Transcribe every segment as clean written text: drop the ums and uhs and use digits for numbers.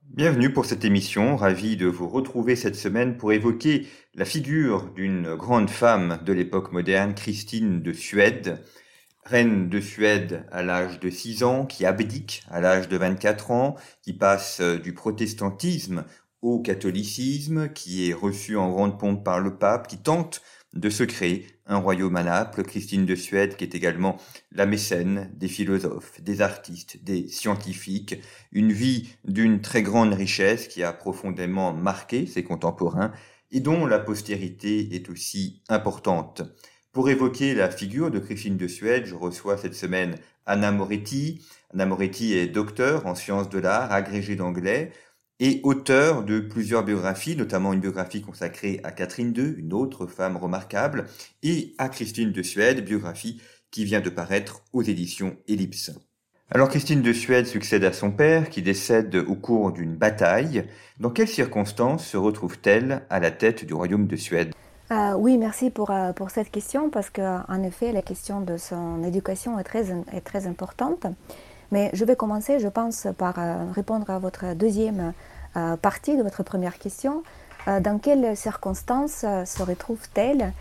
Bienvenue pour cette émission, ravi de vous retrouver cette semaine pour évoquer la figure d'une grande femme de l'époque moderne, Christine de Suède, reine de Suède à l'âge de 6 ans, qui abdique à l'âge de 24 ans, qui passe du protestantisme au catholicisme, qui est reçue en grande pompe par le pape, qui tente de se créer un royaume à Naples. Christine de Suède, qui est également la mécène des philosophes, des artistes, des scientifiques, une vie d'une très grande richesse qui a profondément marqué ses contemporains et dont la postérité est aussi importante. Pour évoquer la figure de Christine de Suède, je reçois cette semaine Anna Moretti. Anna Moretti est docteur en sciences de l'art, agrégée d'anglais et auteur de plusieurs biographies, notamment une biographie consacrée à Catherine II, une autre femme remarquable, et à Christine de Suède, biographie qui vient de paraître aux éditions Ellipse. Alors Christine de Suède succède à son père qui décède au cours d'une bataille. Dans quelles circonstances se retrouve-t-elle à la tête du royaume de Suède? Oui, merci pour cette question parce qu'en effet, la question de son éducation est très importante. Mais je vais commencer, je pense, par répondre à votre deuxième partie de votre première question. Dans quelles circonstances se retrouve-t-elle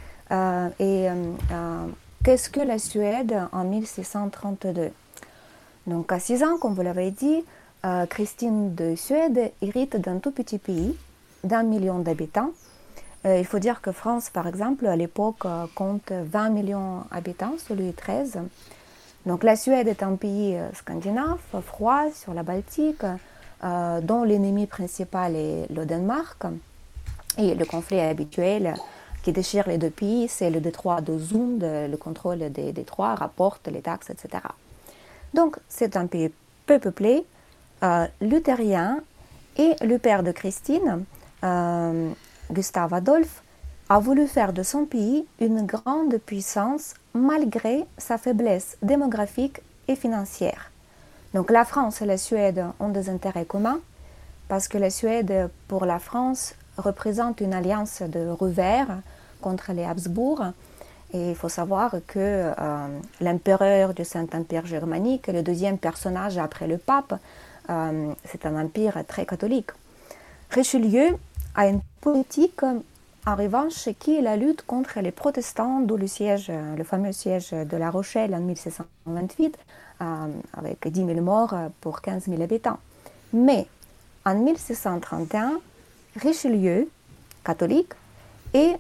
qu'est-ce que la Suède en 1632? Donc à 6 ans, comme vous l'avez dit, Christine de Suède hérite d'un tout petit pays d'1 million d'habitants. Il faut dire que France, par exemple, à l'époque, compte 20 millions d'habitants sous Louis XIII. Donc la Suède est un pays scandinave, froid, sur la Baltique, dont l'ennemi principal est le Danemark. Et le conflit habituel qui déchire les deux pays, c'est le détroit de Zund, le contrôle des détroits, rapporte les taxes, etc. Donc c'est un pays peu peuplé, luthérien, et le père de Christine, Gustave Adolphe, a voulu faire de son pays une grande puissance malgré sa faiblesse démographique et financière. Donc la France et la Suède ont des intérêts communs parce que la Suède, pour la France, représente une alliance de revers contre les Habsbourg. Et il faut savoir que l'empereur du Saint-Empire germanique, le deuxième personnage après le pape, c'est un empire très catholique. Richelieu a une politique, en revanche, qui est la lutte contre les protestants, d'où le fameux siège de La Rochelle en 1628, avec 10 000 morts pour 15 000 habitants. Mais en 1631, Richelieu, catholique, et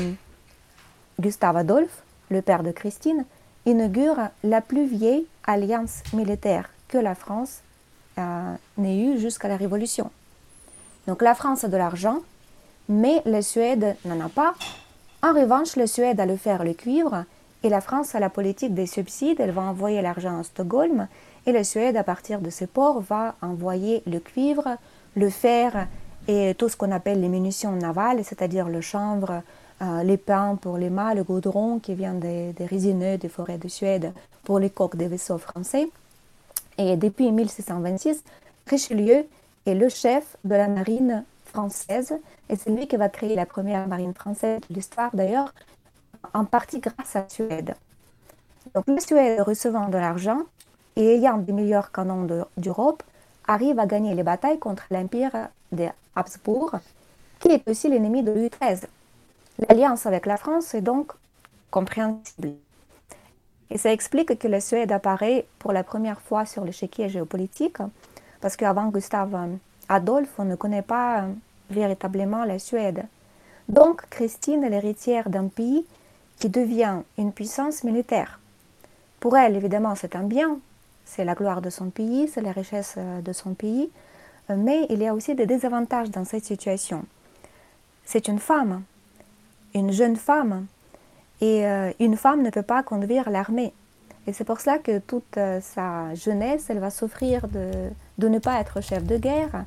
Gustave Adolphe, le père de Christine, inaugurent la plus vieille alliance militaire que la France n'ait eue jusqu'à la Révolution. Donc la France a de l'argent, mais la Suède n'en a pas. En revanche, la Suède a le fer et le cuivre, et la France a la politique des subsides. Elle va envoyer l'argent à Stockholm, et la Suède, à partir de ses ports, va envoyer le cuivre, le fer et tout ce qu'on appelle les munitions navales, c'est-à-dire le chanvre, les pins pour les mâts, le goudron qui vient des résineux des forêts de Suède pour les coques des vaisseaux français. Et depuis 1626, Richelieu est le chef de la marine française et c'est lui qui va créer la première marine française de l'histoire d'ailleurs, en partie grâce à la Suède. Donc la Suède, recevant de l'argent et ayant des meilleurs canons d'Europe, arrive à gagner les batailles contre l'empire des Habsbourg, qui est aussi l'ennemi de Louis XIII. L'alliance avec la France est donc compréhensible. Et ça explique que la Suède apparaît pour la première fois sur l'échiquier géopolitique, parce qu'avant Gustave Adolphe, on ne connaît pas véritablement la Suède. Donc, Christine est l'héritière d'un pays qui devient une puissance militaire. Pour elle, évidemment, c'est un bien, c'est la gloire de son pays, c'est la richesse de son pays, mais il y a aussi des désavantages dans cette situation. C'est une femme, une jeune femme, et une femme ne peut pas conduire l'armée. Et c'est pour cela que toute sa jeunesse, elle va souffrir de ne pas être chef de guerre,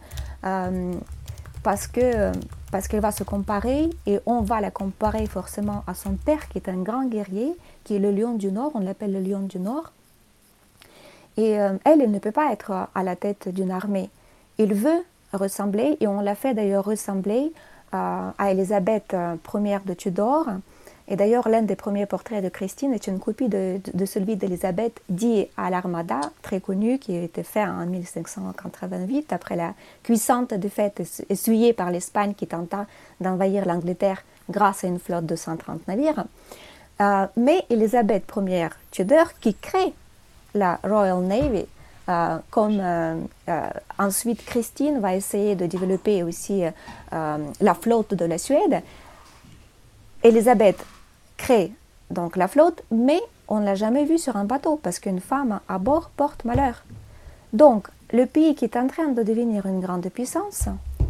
parce qu'elle va se comparer, et on va la comparer forcément à son père, qui est un grand guerrier, qui est le lion du Nord, on l'appelle le lion du Nord. Et elle ne peut pas être à la tête d'une armée. Il veut ressembler, et on l'a fait d'ailleurs ressembler à Élisabeth Ier de Tudor, Et d'ailleurs, l'un des premiers portraits de Christine est une copie de celui d'Élisabeth dit à l'Armada, très connu, qui a été fait en 1588, après la puissante défaite essuyée par l'Espagne qui tenta d'envahir l'Angleterre grâce à une flotte de 130 navires. Mais Élisabeth Ier Tudor, qui crée la Royal Navy, comme ensuite Christine va essayer de développer aussi la flotte de la Suède, Élisabeth crée donc la flotte, mais on ne l'a jamais vue sur un bateau parce qu'une femme à bord porte malheur. Donc, le pays qui est en train de devenir une grande puissance,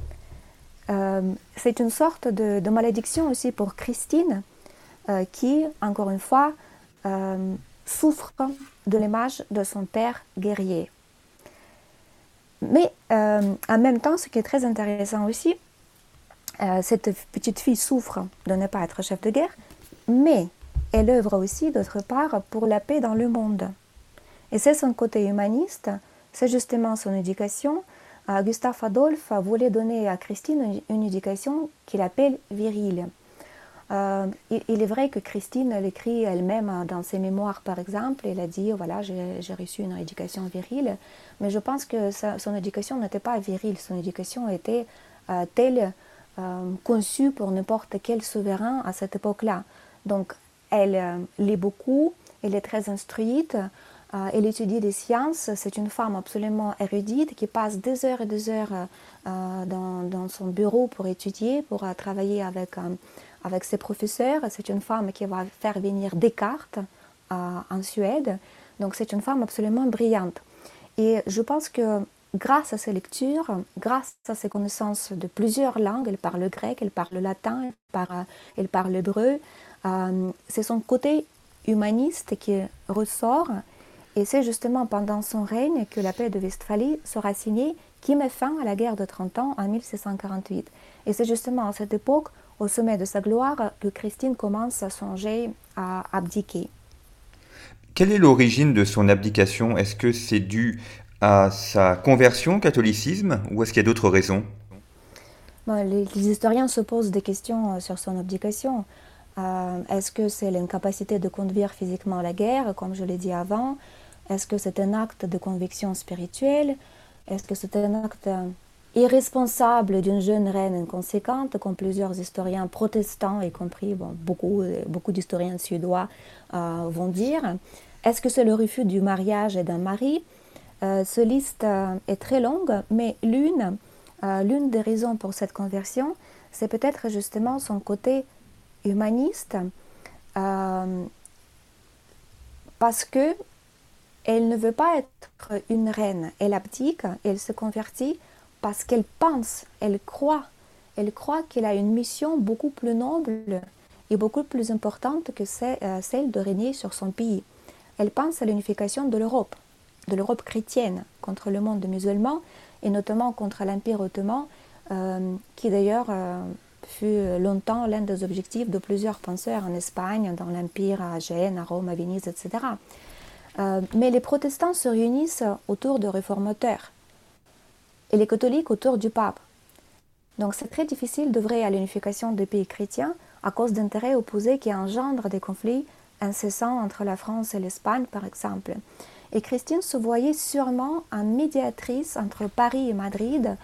c'est une sorte de malédiction aussi pour Christine, qui, encore une fois, souffre de l'image de son père guerrier. Mais en même temps, ce qui est très intéressant aussi, cette petite fille souffre de ne pas être chef de guerre, mais elle œuvre aussi, d'autre part, pour la paix dans le monde. Et c'est son côté humaniste, c'est justement son éducation. Gustave Adolphe voulait donner à Christine une éducation qu'il appelle virile. Il est vrai que Christine l'écrit elle-même dans ses mémoires, par exemple. Elle a dit, voilà, j'ai reçu une éducation virile, mais je pense que son éducation n'était pas virile, son éducation était telle, conçue pour n'importe quel souverain à cette époque-là. Donc, elle lit beaucoup, elle est très instruite, elle étudie des sciences, c'est une femme absolument érudite qui passe des heures et des heures dans son bureau pour étudier, pour travailler avec ses professeurs. C'est une femme qui va faire venir Descartes en Suède. Donc c'est une femme absolument brillante. Et je pense que grâce à ses lectures, grâce à ses connaissances de plusieurs langues, elle parle grec, elle parle latin, elle parle hébreu, c'est son côté humaniste qui ressort. Et c'est justement pendant son règne que la paix de Westphalie sera signée, qui met fin à la guerre de 30 ans en 1648. Et c'est justement à cette époque, au sommet de sa gloire, que Christine commence à songer à abdiquer. Quelle est l'origine de son abdication? Est-ce que c'est dû à sa conversion au catholicisme ou est-ce qu'il y a d'autres raisons? Les historiens se posent des questions sur son abdication. Est-ce que c'est l'incapacité de conduire physiquement la guerre, comme je l'ai dit avant? Est-ce que c'est un acte de conviction spirituelle? Est-ce que c'est un acte irresponsable d'une jeune reine inconséquente, comme plusieurs historiens protestants, y compris beaucoup d'historiens suédois, vont dire? Est-ce que c'est le refus du mariage d'un mari? Cette liste est très longue, mais l'une des raisons pour cette conversion, c'est peut-être justement son côté humaniste, parce que elle ne veut pas être une reine. Elle abdique, elle se convertit parce qu'elle pense, elle croit qu'elle a une mission beaucoup plus noble et beaucoup plus importante que celle de régner sur son pays. Elle pense à l'unification de l'Europe chrétienne contre le monde musulman et notamment contre l'Empire ottoman, qui d'ailleurs fut longtemps l'un des objectifs de plusieurs penseurs en Espagne, dans l'Empire, à Gênes, à Rome, à Venise, etc. Mais les protestants se réunissent autour de réformateurs et les catholiques autour du pape. Donc c'est très difficile d'œuvrer à l'unification des pays chrétiens à cause d'intérêts opposés qui engendrent des conflits incessants entre la France et l'Espagne, par exemple. Et Christine se voyait sûrement en médiatrice entre Paris et Madrid,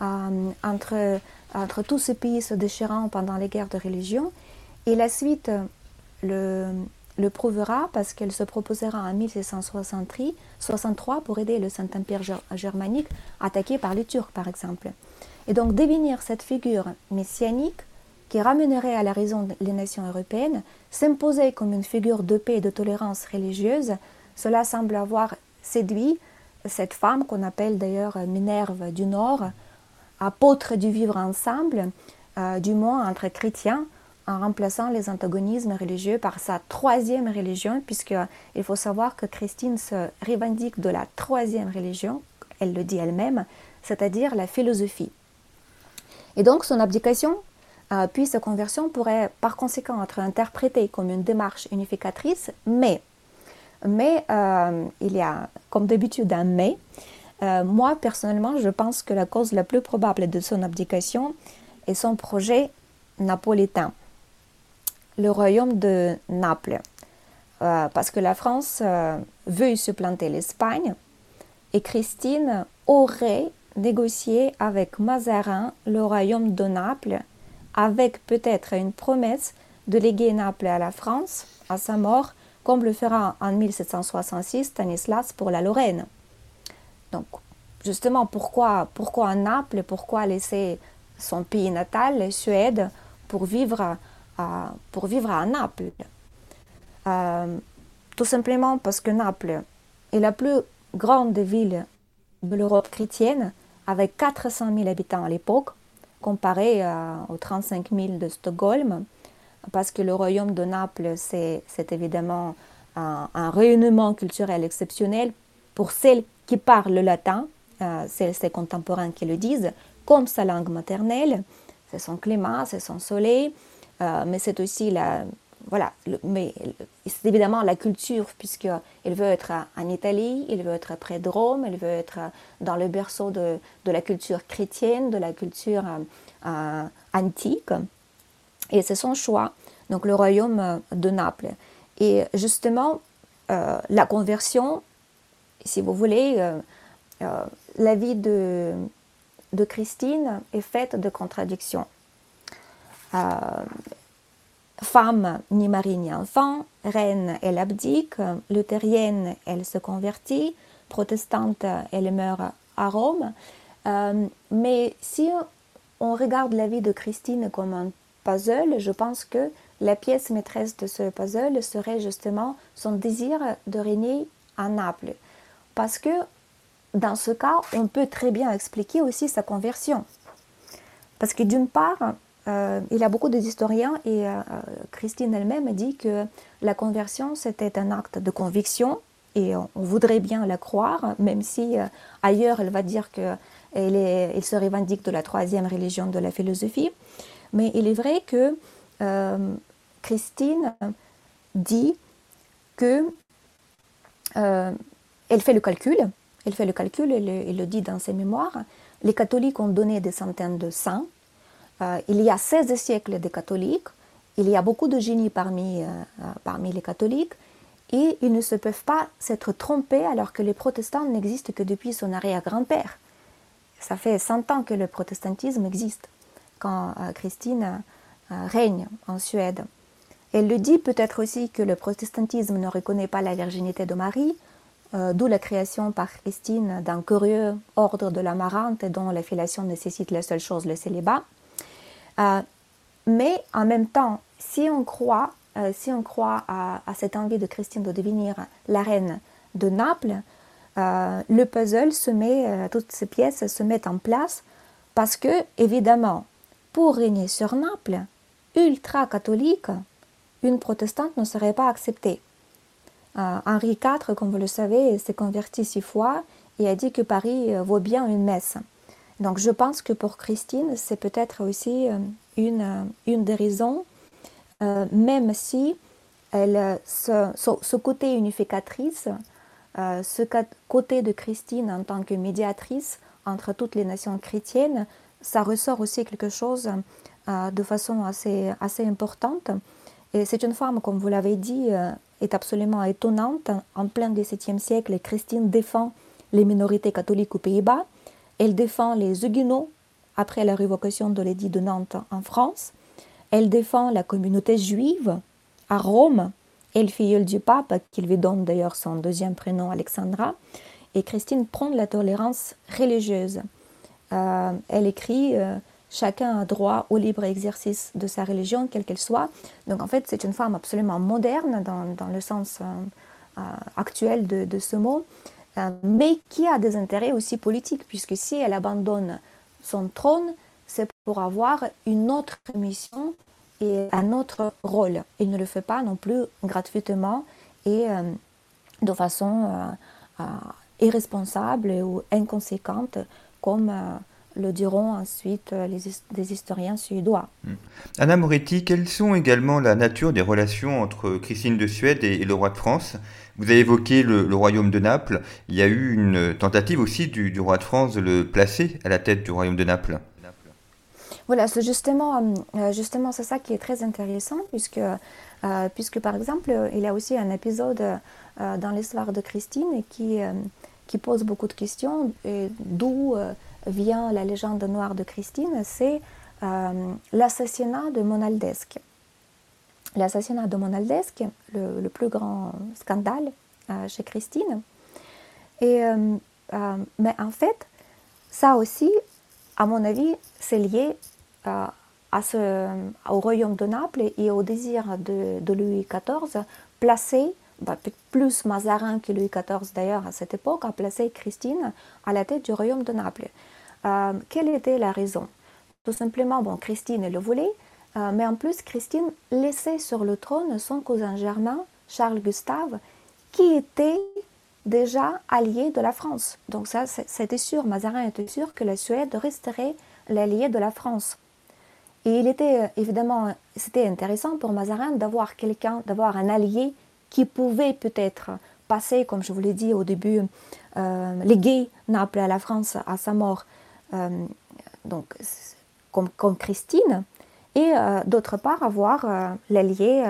entre tous ces pays se déchirant pendant les guerres de religion. Et la suite le prouvera parce qu'elle se proposera en 1663 pour aider le Saint-Empire germanique attaqué par les Turcs, par exemple. Et donc devenir cette figure messianique qui ramènerait à la raison les nations européennes, s'imposer comme une figure de paix et de tolérance religieuse, cela semble avoir séduit cette femme qu'on appelle d'ailleurs Minerve du Nord, apôtre du vivre ensemble, du moins entre chrétiens, en remplaçant les antagonismes religieux par sa troisième religion, puisqu'il faut savoir que Christine se revendique de la troisième religion, elle le dit elle-même, c'est-à-dire la philosophie. Et donc son abdication, puis sa conversion pourrait par conséquent être interprétée comme une démarche unificatrice, mais il y a comme d'habitude un mais. Moi personnellement, je pense que la cause la plus probable de son abdication est son projet napolitain. le royaume de Naples, parce que la France veut supplanter l'Espagne et Christine aurait négocié avec Mazarin le royaume de Naples, avec peut-être une promesse de léguer Naples à la France à sa mort, comme le fera en 1766 Stanislas pour la Lorraine. Donc, justement, pourquoi Naples, pourquoi laisser son pays natal, la Suède, pour vivre à Naples? Tout simplement parce que Naples est la plus grande ville de l'Europe chrétienne, avec 400 000 habitants à l'époque, comparé aux 35 000 de Stockholm, parce que le royaume de Naples, c'est évidemment un rayonnement culturel exceptionnel pour celles qui parlent le latin, c'est ses contemporains qui le disent, comme sa langue maternelle. C'est son climat, c'est son soleil, mais c'est aussi c'est évidemment la culture, puisqu'il veut être en Italie, il veut être près de Rome, il veut être dans le berceau de la culture chrétienne, de la culture antique. Et c'est son choix, donc le royaume de Naples. Et justement, la conversion, si vous voulez, la vie de Christine est faite de contradictions. Femme, ni mari, ni enfant, reine, elle abdique, luthérienne, elle se convertit, protestante, elle meurt à Rome. Mais si on regarde la vie de Christine comme un puzzle, je pense que la pièce maîtresse de ce puzzle serait justement son désir de régner à Naples. Parce que dans ce cas, on peut très bien expliquer aussi sa conversion. Parce que d'une part, il y a beaucoup d'historiens et Christine elle-même dit que la conversion c'était un acte de conviction et on voudrait bien la croire, même si ailleurs elle va dire qu'elle se revendique de la troisième religion de la philosophie. Mais il est vrai que Christine dit que elle fait le calcul, elle le dit dans ses mémoires. Les catholiques ont donné des centaines de saints. Il y a 16 siècles de catholiques, il y a beaucoup de génies parmi les catholiques, et ils ne se peuvent pas s'être trompés alors que les protestants n'existent que depuis son arrière-grand-père. Ça fait 100 ans que le protestantisme existe, quand Christine règne en Suède. Elle le dit peut-être aussi que le protestantisme ne reconnaît pas la virginité de Marie, d'où la création par Christine d'un curieux ordre de l'amarante dont la filiation nécessite la seule chose, le célibat. Mais en même temps, si on croit à cette envie de Christine de devenir la reine de Naples, le puzzle toutes ces pièces se mettent en place parce que, évidemment, pour régner sur Naples, ultra-catholique, une protestante ne serait pas acceptée. Henri IV, comme vous le savez, s'est converti 6 fois et a dit que Paris vaut bien une messe. Donc je pense que pour Christine, c'est peut-être aussi une des raisons, même si ce côté unificatrice, ce côté de Christine en tant que médiatrice entre toutes les nations chrétiennes, ça ressort aussi quelque chose de façon assez importante. Et c'est une femme, comme vous l'avez dit, est absolument étonnante. En plein XVIIe siècle, Christine défend les minorités catholiques aux Pays-Bas. Elle défend les Huguenots après la révocation de l'édit de Nantes en France. Elle défend la communauté juive à Rome. Elle filleule du pape, qui lui donne d'ailleurs son deuxième prénom, Alexandra. Et Christine prône la tolérance religieuse. Elle écrit « Chacun a droit au libre exercice de sa religion, quelle qu'elle soit ». Donc en fait, c'est une femme absolument moderne dans le sens actuel de ce mot. Mais qui a des intérêts aussi politiques, puisque si elle abandonne son trône, c'est pour avoir une autre mission et un autre rôle. Elle ne le fait pas non plus gratuitement et de façon irresponsable ou inconséquente, comme le diront ensuite des historiens suédois. Anna Moretti, quelles sont également la nature des relations entre Christine de Suède et le roi de France? Vous avez évoqué le royaume de Naples. Il y a eu une tentative aussi du roi de France de le placer à la tête du royaume de Naples. Voilà, c'est justement c'est ça qui est très intéressant, puisque par exemple, il y a aussi un épisode dans l'histoire de Christine qui pose beaucoup de questions, et d'où vient la légende noire de Christine, c'est l'assassinat de Monaldeschi. L'assassinat de Monaldeschi, le plus grand scandale chez Christine. Mais en fait, ça aussi, à mon avis, c'est lié au royaume de Naples et au désir de Louis XIV, placer, plus Mazarin que Louis XIV d'ailleurs à cette époque, a placé Christine à la tête du royaume de Naples. Quelle était la raison? Tout simplement, Christine le voulait, mais en plus, Christine laissait sur le trône son cousin germain, Charles Gustave, qui était déjà allié de la France. Donc ça, c'était sûr, Mazarin était sûr que la Suède resterait l'allié de la France. Et il était évidemment, c'était intéressant pour Mazarin d'avoir un allié qui pouvait peut-être passer, comme je vous l'ai dit au début, léguer Naples à la France à sa mort, donc comme Christine, et d'autre part avoir l'allié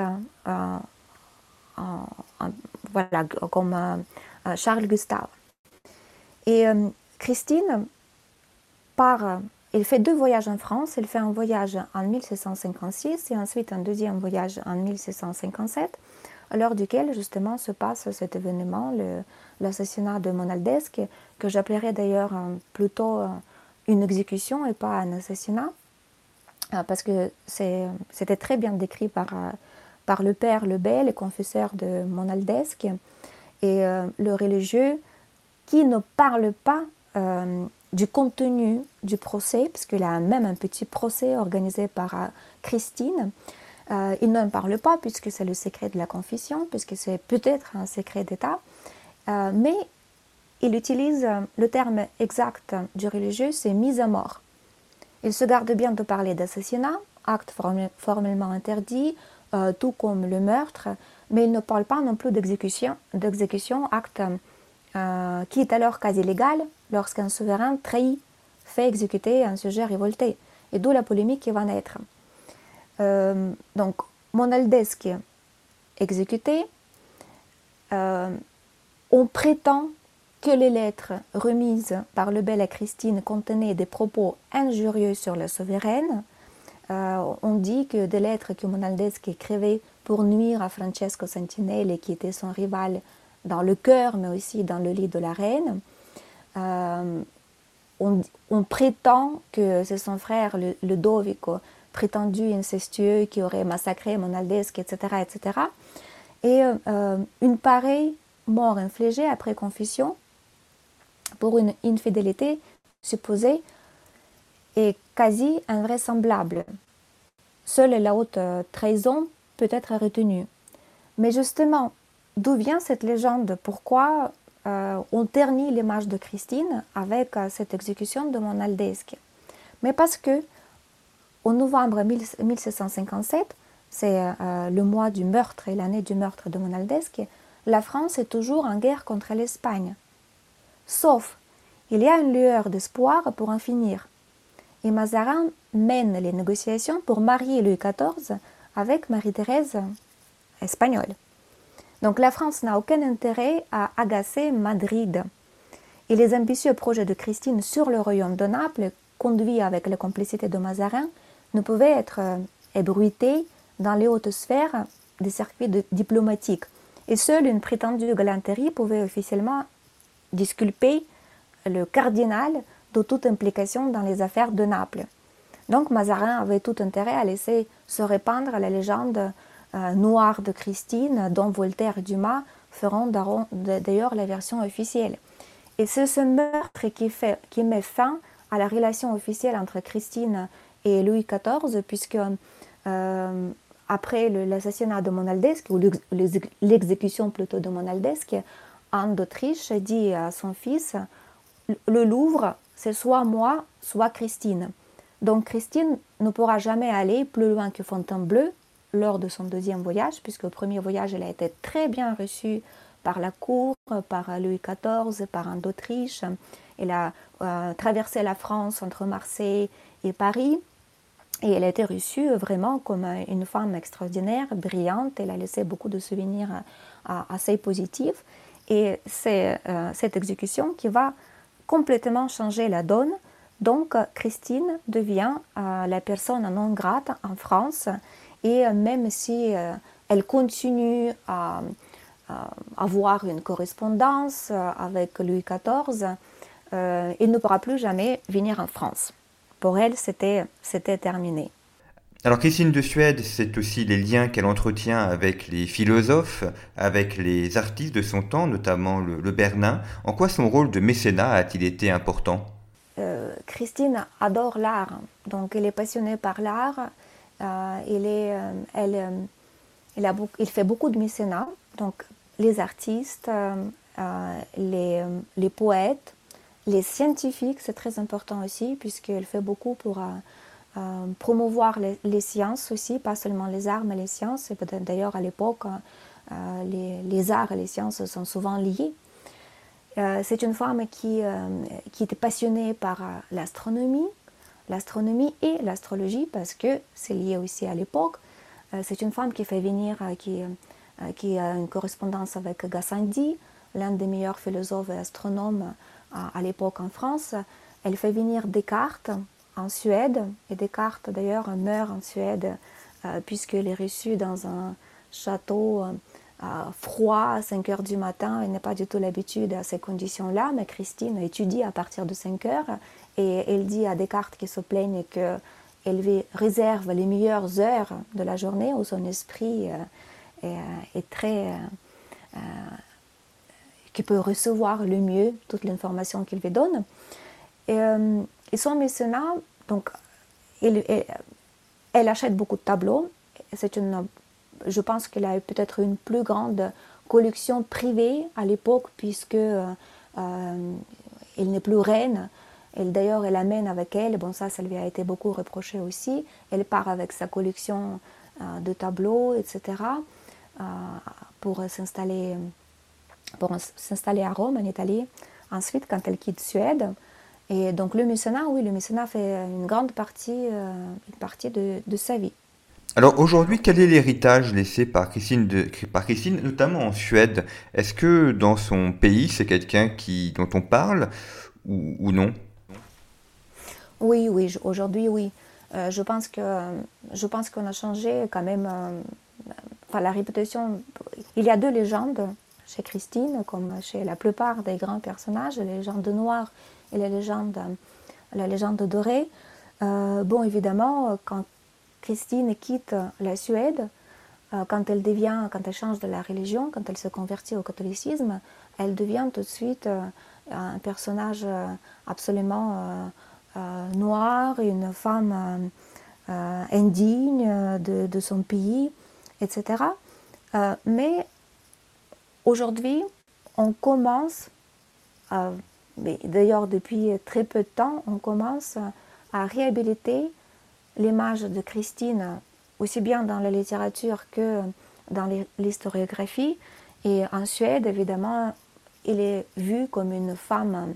voilà, comme Charles Gustave. Et Christine elle fait 2 voyages en France. Elle fait un voyage en 1656 et ensuite un deuxième voyage en 1657, lors duquel justement se passe cet événement, l'assassinat de Monaldeschi, que j'appellerais d'ailleurs plutôt une exécution et pas un assassinat, parce que c'était très bien décrit par le père Lebel, le confesseur de Monaldeschi, et le religieux qui ne parle pas du contenu du procès, puisqu'il y a même un petit procès organisé par Christine. Il n'en parle pas puisque c'est le secret de la confession, puisque c'est peut-être un secret d'État, mais il utilise le terme exact du religieux, c'est mise à mort. Il se garde bien de parler d'assassinat, acte formellement interdit, tout comme le meurtre, mais il ne parle pas non plus d'exécution, acte qui est alors quasi légal lorsqu'un souverain trahi fait exécuter un sujet révolté, et d'où la polémique qui va naître. Donc, Monaldeschi exécuté, on prétend que les lettres remises par Lebel à Christine contenaient des propos injurieux sur la souveraine. On dit que des lettres que Monaldeschi écrivait pour nuire à Francesco Santinelli, qui était son rival dans le cœur, mais aussi dans le lit de la reine. On prétend que c'est son frère Ludovico, prétendu incestueux, qui aurait massacré Monaldeschi, etc., etc. Et une pareille mort infligée après confession pour une infidélité supposée est quasi invraisemblable. Seule la haute trahison peut être retenue. Mais justement, d'où vient cette légende? Pourquoi on ternit l'image de Christine avec cette exécution de Monaldeschi? Mais parce que, au novembre 1657, c'est le mois du meurtre et l'année du meurtre de Monaldeschi, la France est toujours en guerre contre l'Espagne. Sauf, il y a une lueur d'espoir pour en finir. Et Mazarin mène les négociations pour marier Louis XIV avec Marie-Thérèse espagnole. Donc la France n'a aucun intérêt à agacer Madrid. Et les ambitieux projets de Christine sur le royaume de Naples, conduits avec la complicité de Mazarin, ne pouvaient être ébruités dans les hautes sphères des circuits diplomatiques. Et seule une prétendue galanterie pouvait officiellement disculper le cardinal de toute implication dans les affaires de Naples. Donc Mazarin avait tout intérêt à laisser se répandre la légende noire de Christine, dont Voltaire et Dumas feront d'ailleurs la version officielle. Et c'est ce meurtre qui met fin à la relation officielle entre Christine et Louis XIV, puisque après l'assassinat de Monaldeschi, ou l'exécution plutôt de Monaldeschi, Anne d'Autriche dit à son fils: le Louvre, c'est soit moi, soit Christine. Donc Christine ne pourra jamais aller plus loin que Fontainebleau lors de son deuxième voyage, puisque au premier voyage, elle a été très bien reçue par la cour, par Louis XIV, par Anne d'Autriche. Elle a traversé la France entre Marseille et Paris. Et elle a été reçue vraiment comme une femme extraordinaire, brillante. Elle a laissé beaucoup de souvenirs assez positifs. Et c'est cette exécution qui va complètement changer la donne. Donc, Christine devient la personne non grate en France. Et même si elle continue à avoir une correspondance avec Louis XIV, il ne pourra plus jamais venir en France. Pour elle, c'était terminé. Alors Christine de Suède, c'est aussi les liens qu'elle entretient avec les philosophes, avec les artistes de son temps, notamment le Bernin. En quoi son rôle de mécénat a-t-il été important? Christine adore l'art, donc elle est passionnée par l'art. Il fait beaucoup de mécénat, donc les artistes, les poètes, les scientifiques, c'est très important aussi, puisqu'elle fait beaucoup pour promouvoir les sciences aussi, pas seulement les arts, mais les sciences. Et peut-être d'ailleurs à l'époque, les arts et les sciences sont souvent liés. C'est une femme qui était passionnée par l'astronomie et l'astrologie, parce que c'est lié aussi à l'époque. C'est une femme qui fait venir, qui a une correspondance avec Gassendi, l'un des meilleurs philosophes et astronomes à l'époque en France. Elle fait venir Descartes en Suède, et Descartes d'ailleurs meurt en Suède puisqu'il est reçu dans un château froid à 5 heures du matin. Elle n'a pas du tout l'habitude à ces conditions-là, mais Christine étudie à partir de 5 heures et elle dit à Descartes qu'il se plaigne qu'elle lui réserve les meilleures heures de la journée où son esprit est très... qui peut recevoir le mieux toute l'information qu'il lui donne. Et son mécénat, donc, elle achète beaucoup de tableaux. Je pense qu'elle a peut-être une plus grande collection privée à l'époque, puisque elle n'est plus reine. D'ailleurs, elle amène avec elle, bon ça lui a été beaucoup reproché aussi, elle part avec sa collection de tableaux, etc., pour s'installer à Rome, en Italie, ensuite quand elle quitte Suède. Et donc le mécénat, oui, le mécénat fait une grande partie, de sa vie. Alors aujourd'hui, quel est l'héritage laissé par Christine, notamment en Suède? Est-ce que dans son pays, c'est quelqu'un dont on parle ou non? Oui, aujourd'hui, oui. Je pense qu'on a changé quand même. La réputation. Il y a deux légendes chez Christine, comme chez la plupart des grands personnages, les légendes noires et la légende dorée. Bon, évidemment, quand Christine quitte la Suède, quand elle change de la religion, quand elle se convertit au catholicisme, elle devient tout de suite un personnage absolument noir, une femme indigne de son pays, etc. Mais aujourd'hui, on commence, d'ailleurs depuis très peu de temps, on commence à réhabiliter l'image de Christine, aussi bien dans la littérature que dans l'historiographie. Et en Suède, évidemment, il est vu comme une femme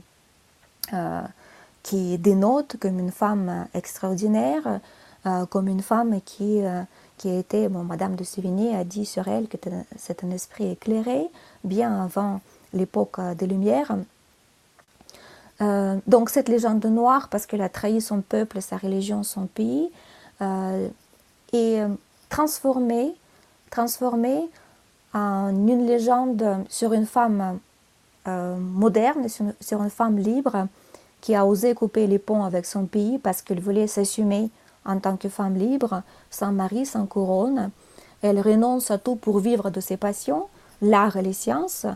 qui dénote, comme une femme extraordinaire, comme une femme qui a été, Madame de Sévigné a dit sur elle que c'est un esprit éclairé, bien avant l'époque des Lumières. Donc cette légende noire, parce qu'elle a trahi son peuple, sa religion, son pays, est transformée en une légende sur une femme moderne, sur une femme libre qui a osé couper les ponts avec son pays parce qu'elle voulait s'assumer en tant que femme libre, sans mari, sans couronne. Elle renonce à tout pour vivre de ses passions, l'art et les sciences.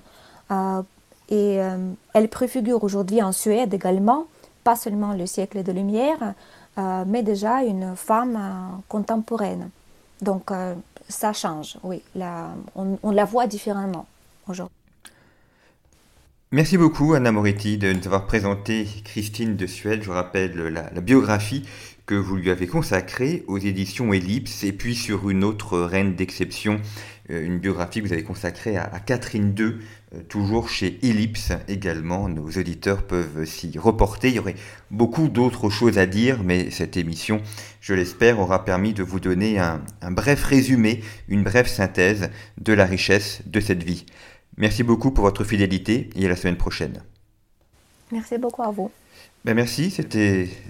Elle préfigure aujourd'hui en Suède également, pas seulement le siècle des Lumières, mais déjà une femme contemporaine. Donc ça change, oui. On la voit différemment aujourd'hui. Merci beaucoup Anna Moretti de nous avoir présenté Christine de Suède. Je rappelle la biographie que vous lui avez consacrée aux éditions Ellipse et puis sur une autre reine d'exception, une biographie que vous avez consacrée à Catherine II, toujours chez Ellipse également. Nos auditeurs peuvent s'y reporter. Il y aurait beaucoup d'autres choses à dire, mais cette émission, je l'espère, aura permis de vous donner un bref résumé, une brève synthèse de la richesse de cette vie. Merci beaucoup pour votre fidélité et à la semaine prochaine. Merci beaucoup à vous. Merci, c'était